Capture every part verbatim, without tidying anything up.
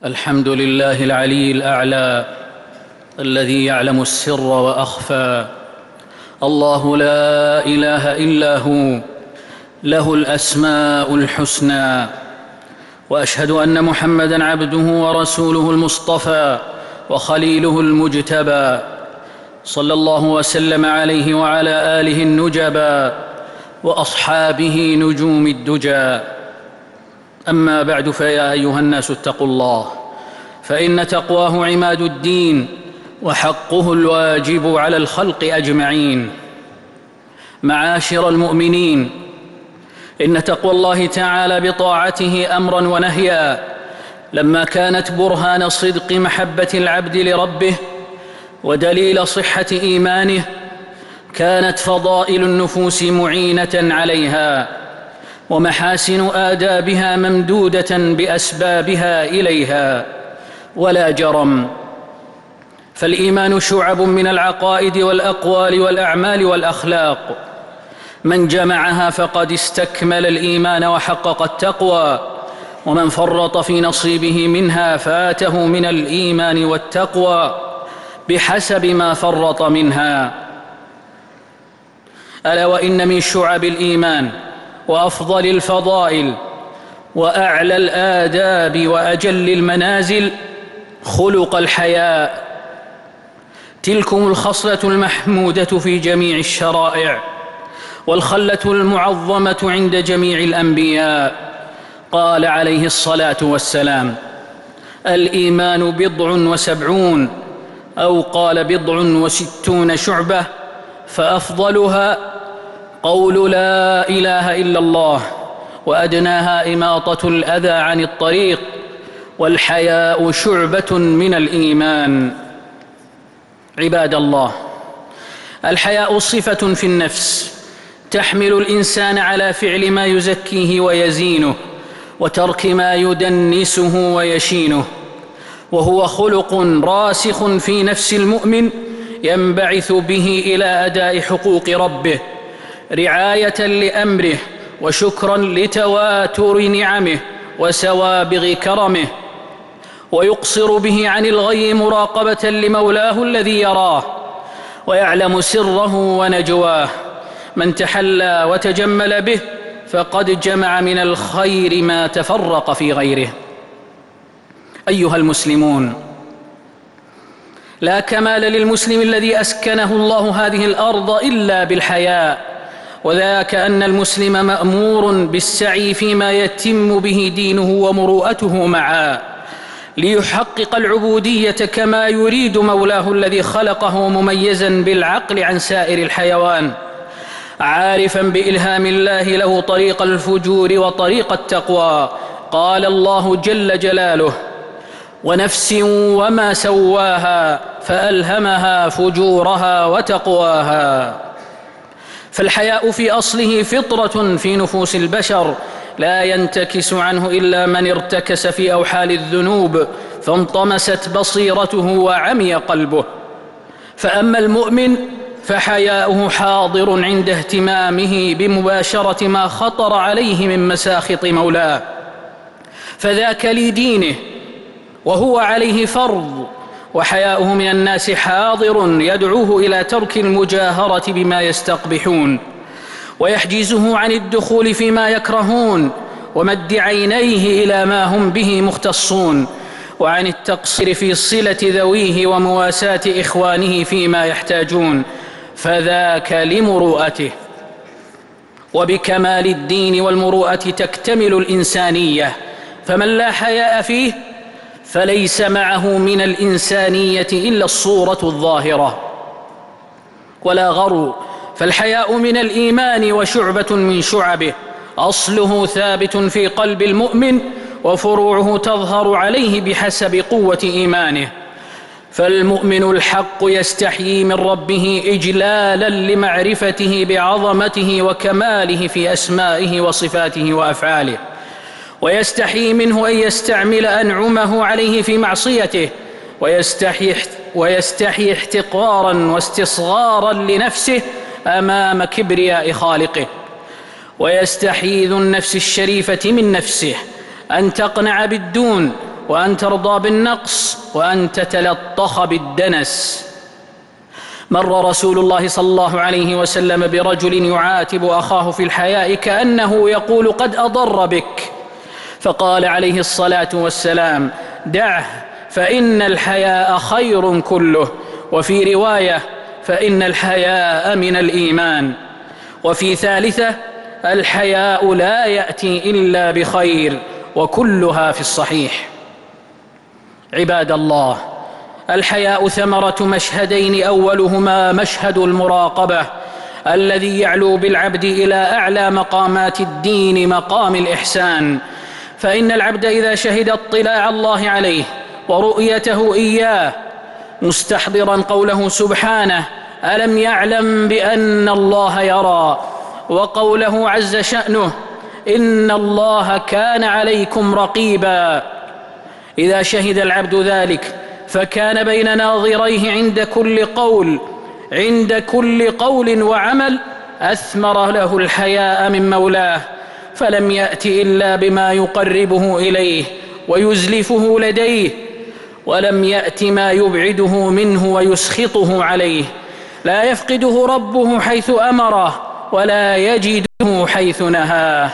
الحمد لله العلي الأعلى الذي يعلم السر وأخفى. الله لا إله إلا هو، له الأسماء الحسنى. وأشهد أن محمدًا عبده ورسوله المصطفى وخليله المجتبى، صلى الله وسلم عليه وعلى آله النجبى وأصحابه نجوم الدجى. أما بعد، فيا أيها الناس اتقوا الله، فإن تقواه عماد الدين وحقه الواجب على الخلق أجمعين. معاشر المؤمنين، إن تقوى الله تعالى بطاعته أمرا ونهيا لما كانت برهان صدق محبة العبد لربه ودليل صحة إيمانه، كانت فضائل النفوس معينة عليها، ومحاسن آدابها ممدودة بأسبابها إليها. ولا جرم، فالإيمان شعب من العقائد والأقوال والأعمال والأخلاق، من جمعها فقد استكمل الإيمان وحقق التقوى، ومن فرط في نصيبه منها فاته من الإيمان والتقوى بحسب ما فرط منها. ألا وإن من شعب الإيمان وأفضل الفضائل وأعلى الآداب وأجل المنازل خلق الحياء. تلكم الخصلة المحمودة في جميع الشرائع، والخلة المعظمة عند جميع الأنبياء. قال عليه الصلاة والسلام: الإيمان بضع وسبعون، أو قال بضع وستون شعبة، فأفضلها قول لا إله إلا الله، وأدناها إماطة الأذى عن الطريق، والحياء شعبة من الإيمان. عباد الله، الحياء صفة في النفس تحمل الإنسان على فعل ما يزكيه ويزينه، وترك ما يدنسه ويشينه، وهو خلق راسخ في نفس المؤمن ينبعث به إلى أداء حقوق ربه، رعاية لأمره، وشكرا لتواتر نعمه وسوابغ كرمه، ويقصر به عن الغي مراقبة لمولاه الذي يراه ويعلم سره ونجواه. من تحلى وتجمل به فقد جمع من الخير ما تفرق في غيره. أيها المسلمون، لا كمال للمسلم الذي أسكنه الله هذه الأرض إلا بالحياء، وذاك أن المسلم مأمور بالسعي فيما يتم به دينه ومروءته معا، ليحقق العبودية كما يريد مولاه الذي خلقه مميزا بالعقل عن سائر الحيوان، عارفا بإلهام الله له طريق الفجور وطريق التقوى. قال الله جل جلاله: ونفس وما سواها فألهمها فجورها وتقواها. فالحياء في أصله فطرة في نفوس البشر، لا ينتكس عنه إلا من ارتكس في أوحال الذنوب فانطمست بصيرته وعمي قلبه. فأما المؤمن فحياؤه حاضر عند اهتمامه بمباشرة ما خطر عليه من مساخط مولاه، فذاك لدينه وهو عليه فرض، وحياؤه من الناس حاضر يدعوه إلى ترك المجاهرة بما يستقبحون، ويحجزه عن الدخول فيما يكرهون، ومد عينيه إلى ما هم به مختصون، وعن التقصير في صلة ذويه ومواساة إخوانه فيما يحتاجون، فذاك لمروءته. وبكمال الدين والمروءة تكتمل الإنسانية، فمن لا حياء فيه فليس معه من الإنسانية إلا الصورة الظاهرة. ولا غرو، فالحياء من الإيمان وشعبة من شعبه، أصله ثابت في قلب المؤمن، وفروعه تظهر عليه بحسب قوة إيمانه. فالمؤمن الحق يستحيي من ربه إجلالا لمعرفته بعظمته وكماله في أسمائه وصفاته وأفعاله، ويستحيي منه أن يستعمل أنعمه عليه في معصيته، ويستحي, ويستحي احتقارا واستصغارا لنفسه أمام كبرياء خالقه، ويستحي ذو النفس الشريفة من نفسه أن تقنع بالدون وأن ترضى بالنقص وأن تتلطخ بالدنس. مر رسول الله صلى الله عليه وسلم برجل يعاتب أخاه في الحياء كأنه يقول قد أضر بك، فقال عليه الصلاة والسلام: دعه فإن الحياء خير كله. وفي رواية: فإن الحياء من الإيمان. وفي ثالثة: الحياء لا يأتي إلا بخير، وكلها في الصحيح. عباد الله، الحياء ثمرة مشهدين، أولهما مشهد المراقبة الذي يعلو بالعبد إلى أعلى مقامات الدين، مقام الإحسان. فإن العبد إذا شهد اطلاع الله عليه ورؤيته إياه، مستحضرا قوله سبحانه: ألم يعلم بأن الله يرى، وقوله عز شأنه: إن الله كان عليكم رقيبا. إذا شهد العبد ذلك فكان بين ناظريه عند كل قول عند كل قول وعمل أثمر له الحياء من مولاه، فلم يأت إلا بما يقربه إليه ويزلفه لديه، ولم يأت ما يبعده منه ويسخطه عليه. لا يفقده ربه حيث أمره، ولا يجده حيث نهاه.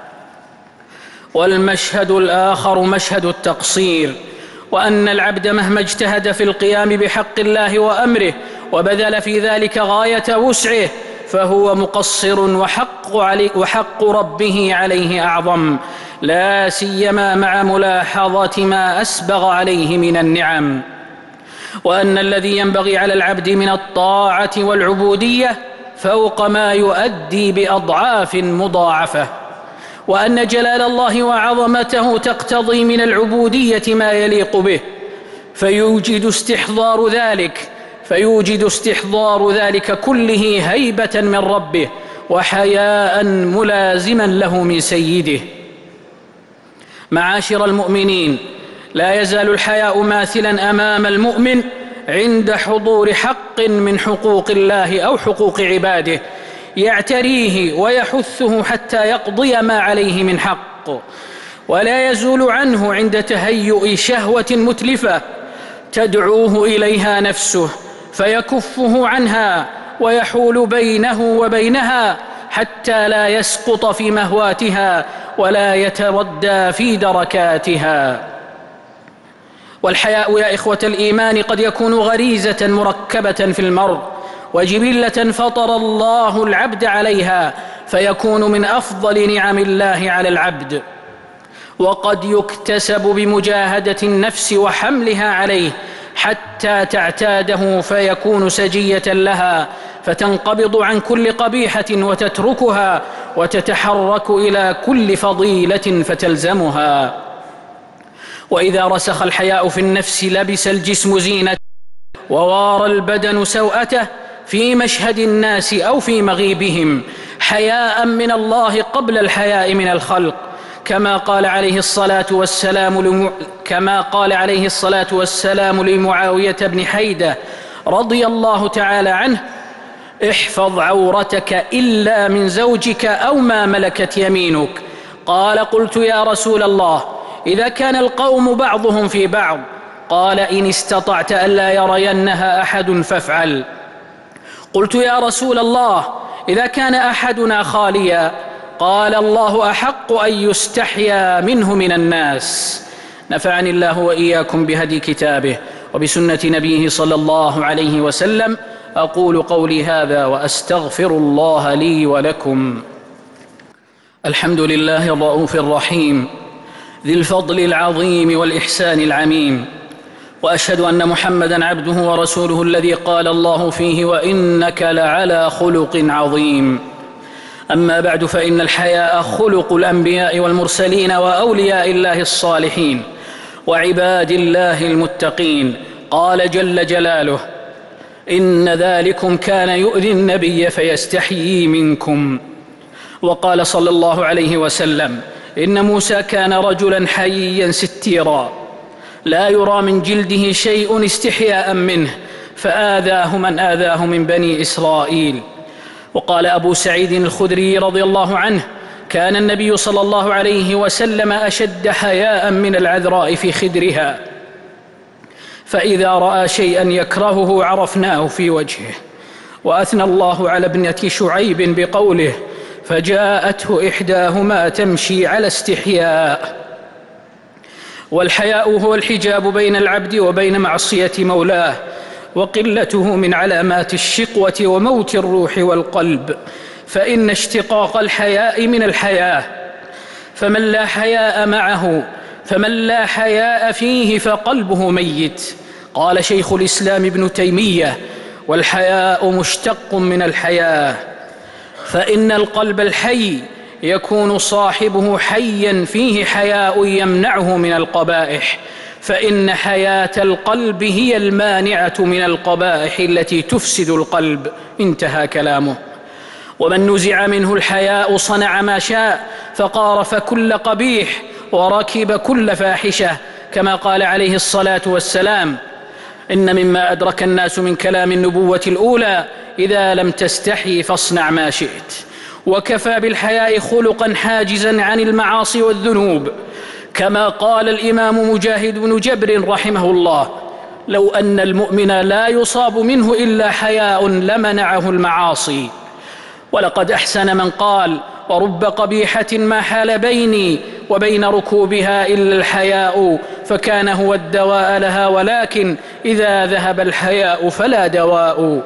والمشهد الآخر مشهد التقصير، وأن العبد مهما اجتهد في القيام بحق الله وأمره وبذل في ذلك غاية وسعه، فهو مقصر، وحق, علي وحق ربه عليه أعظم، لا سيما مع ملاحظة ما أسبغ عليه من النعم. وأن الذي ينبغي على العبد من الطاعة والعبودية فوق ما يؤدي بأضعاف مضاعفة، وأن جلال الله وعظمته تقتضي من العبودية ما يليق به، فيوجد استحضار ذلك فيوجد استحضار ذلك كله هيبة من ربه، وحياء ملازما له من سيده. معاشر المؤمنين، لا يزال الحياء ماثلا أمام المؤمن عند حضور حق من حقوق الله أو حقوق عباده، يعتريه ويحثه حتى يقضي ما عليه من حق، ولا يزول عنه عند تهيؤ شهوة متلفة تدعوه إليها نفسه، فيكفه عنها ويحول بينه وبينها حتى لا يسقط في مهواتها ولا يتردى في دركاتها. والحياء يا إخوة الإيمان قد يكون غريزة مركبة في المرء، وجبلة فطر الله العبد عليها، فيكون من أفضل نعم الله على العبد. وقد يكتسب بمجاهدة النفس وحملها عليه حتى تعتاده، فيكون سجية لها، فتنقبض عن كل قبيحة وتتركها، وتتحرك إلى كل فضيلة فتلزمها. وإذا رسخ الحياء في النفس لبس الجسم زينة، ووار البدن سوءته في مشهد الناس أو في مغيبهم، حياء من الله قبل الحياء من الخلق، كما قال عليه الصلاة والسلام لم... كما قال عليه الصلاة والسلام لمعاوية بن حيدة رضي الله تعالى عنه: احفظ عورتك إلا من زوجك أو ما ملكت يمينك. قال: قلت يا رسول الله، إذا كان القوم بعضهم في بعض؟ قال: إن استطعت ألا يرينها أحد فافعل. قلت يا رسول الله، إذا كان أحدنا خاليا؟ قال: الله أحق أن يستحيا منه من الناس. نفعني الله وإياكم بهدي كتابه وبسنة نبيه صلى الله عليه وسلم. أقول قولي هذا وأستغفر الله لي ولكم. الحمد لله الرؤوف الرحيم ذي الفضل العظيم والإحسان العميم، وأشهد أن محمدًا عبده ورسوله الذي قال الله فيه: وإنك لعلى خلق عظيم. أما بعد، فإن الحياء خلق الأنبياء والمرسلين وأولياء الله الصالحين وعباد الله المتقين. قال جل جلاله: إن ذلكم كان يؤذي النبي فيستحيي منكم. وقال صلى الله عليه وسلم: إن موسى كان رجلا حييا ستيرا، لا يرى من جلده شيء استحياء منه، فآذاه من آذاه من بني إسرائيل. وقال أبو سعيد الخدري رضي الله عنه: كان النبي صلى الله عليه وسلم أشد حياء من العذراء في خدرها، فإذا رأى شيئا يكرهه عرفناه في وجهه. وأثنى الله على ابنة شعيب بقوله: فجاءته إحداهما تمشي على استحياء. والحياء هو الحجاب بين العبد وبين معصية مولاه، وقلته من علامات الشقوة وموت الروح والقلب، فإن اشتقاق الحياء من الحياة، فمن لا حياء معه فمن لا حياء فيه فقلبه ميت. قال شيخ الإسلام ابن تيمية: والحياء مشتق من الحياة، فإن القلب الحي يكون صاحبه حيا فيه حياء يمنعه من القبائح، فإن حياة القلب هي المانعة من القبائح التي تفسد القلب. انتهى كلامه. ومن نزع منه الحياء صنع ما شاء، فقارف كل قبيح وركب كل فاحشة، كما قال عليه الصلاة والسلام: إن مما أدرك الناس من كلام النبوة الأولى: إذا لم تستحي فاصنع ما شئت. وكفى بالحياء خلقا حاجزا عن المعاصي والذنوب، كما قال الإمام مجاهد بن جبر رحمه الله: لو أن المؤمن لا يصاب منه إلا حياء لمنعه المعاصي. ولقد أحسن من قال: ورب قبيحة ما حال بيني وبين ركوبها إلا الحياء، فكان هو الدواء لها، ولكن إذا ذهب الحياء فلا دواء.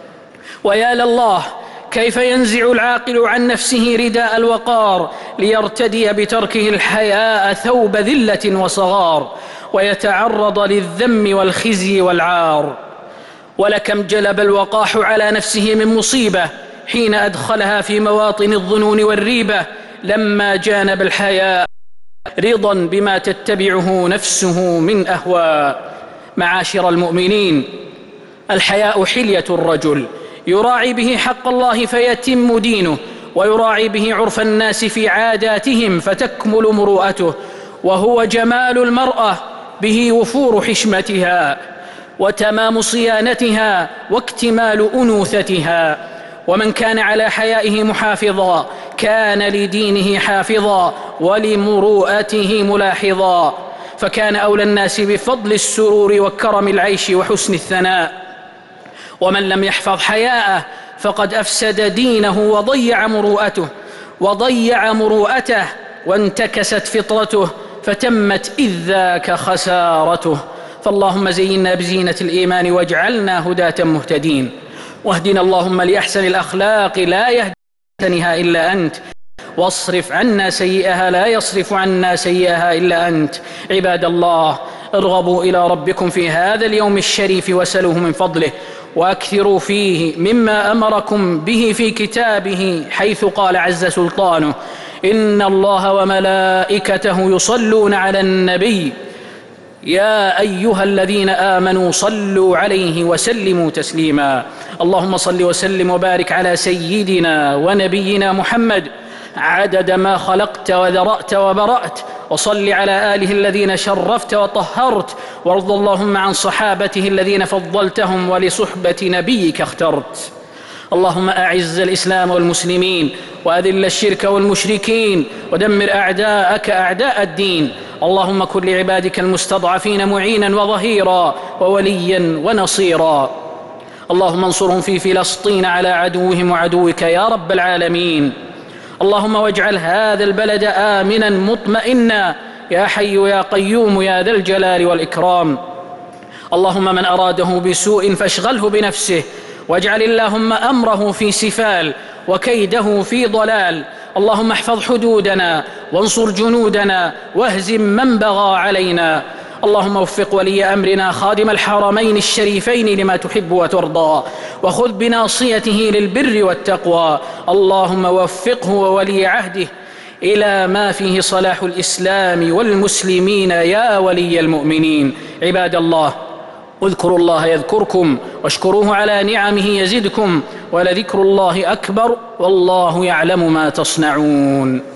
ويا لله، كيف ينزع العاقل عن نفسه رداء الوقار ليرتدي بتركه الحياء ثوب ذلة وصغار، ويتعرض للذم والخزي والعار. ولكم جلب الوقاح على نفسه من مصيبة حين أدخلها في مواطن الظنون والريبة، لما جانب الحياء رضا بما تتبعه نفسه من أهواء. معاشر المؤمنين، الحياء حلية الرجل يراعي به حق الله فيتم دينه، ويراعي به عرف الناس في عاداتهم فتكمل مروءته، وهو جمال المرأة به وفور حشمتها وتمام صيانتها واكتمال أنوثتها. ومن كان على حيائه محافظا كان لدينه حافظا ولمروءته ملاحظا، فكان أولى الناس بفضل السرور وكرم العيش وحسن الثناء. ومن لم يحفظ حياءه فقد أفسد دينه وضيع مروءته وضيع مروءته وانتكست فطرته، فتمت إذ ذاك خسارته. فاللهم زينا بزينة الإيمان واجعلنا هداة مهتدين، واهدنا اللهم لأحسن الأخلاق لا يهديها إلا أنت، واصرف عنا سيئها لا يصرف عنا سيئها إلا أنت. عباد الله، ارغبوا إلى ربكم في هذا اليوم الشريف وسلوه من فضله، وأكثروا فيه مما أمركم به في كتابه، حيث قال عز سلطانه: إن الله وملائكته يصلون على النبي يا أيها الذين آمنوا صلوا عليه وسلموا تسليما. اللهم صل وسلم وبارك على سيدنا ونبينا محمد عدد ما خلقت وذرأت وبرأت، وصل على آله الذين شرفت وطهرت، وارض اللهم عن صحابته الذين فضلتهم ولصحبة نبيك اخترت. اللهم أعز الإسلام والمسلمين، وأذل الشرك والمشركين، ودمر أعداءك أعداء الدين. اللهم كن لعبادك المستضعفين معينا وظهيرا ووليا ونصيرا. اللهم انصرهم في فلسطين على عدوهم وعدوك يا رب العالمين. اللهم واجعل هذا البلد آمنا مطمئنا يا حي يا قيوم يا ذا الجلال والإكرام. اللهم من أراده بسوء فاشغله بنفسه، واجعل اللهم أمره في سفال وكيده في ضلال. اللهم احفظ حدودنا وانصر جنودنا واهزم من بغى علينا. اللهم وفق ولي أمرنا خادم الحرمين الشريفين لما تحب وترضى، وخذ بناصيته للبر والتقوى. اللهم وفقه وولي عهده إلى ما فيه صلاح الإسلام والمسلمين يا ولي المؤمنين. عباد الله، اذكروا الله يذكركم، واشكروه على نعمه يزدكم، ولذكر الله أكبر، والله يعلم ما تصنعون.